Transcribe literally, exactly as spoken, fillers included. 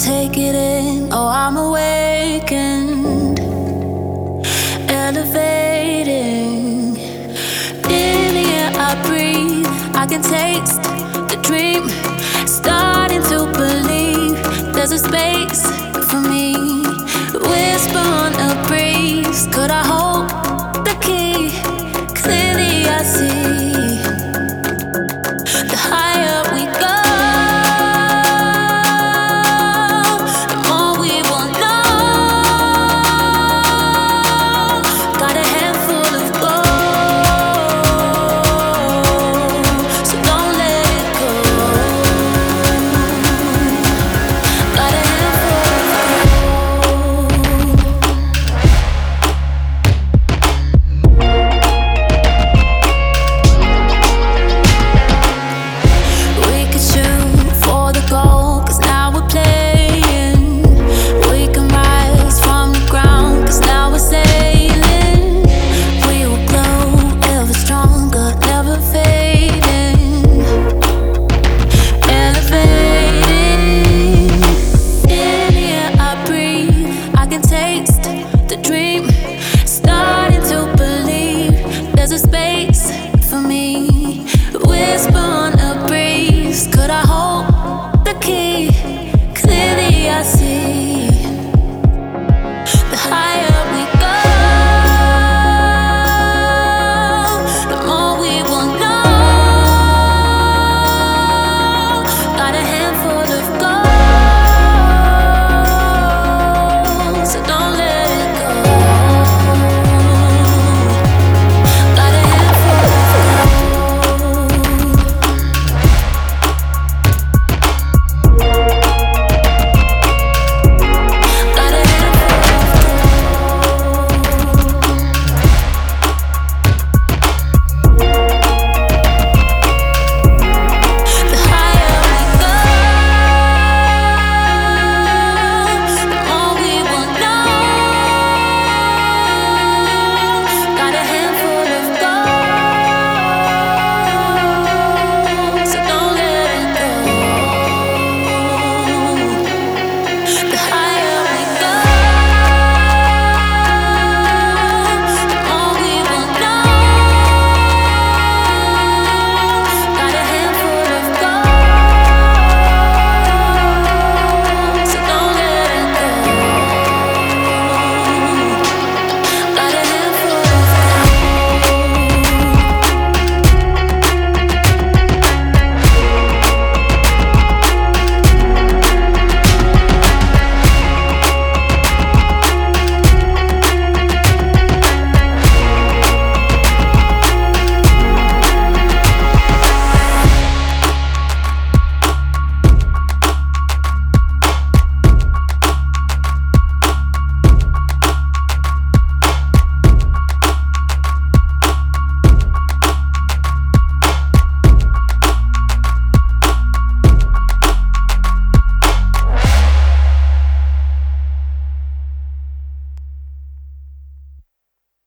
take it in. Oh, I'm awakened, elevating. In the air I breathe, I can taste the dream. Starting to believe there's a space for me. Whisper on a breeze, could I hold the key? Clearly I see. The higher we go, the more we will know. Got a handful of gold, so don't let it go. Got a handful of gold. We could shoot for the goal, 'cause now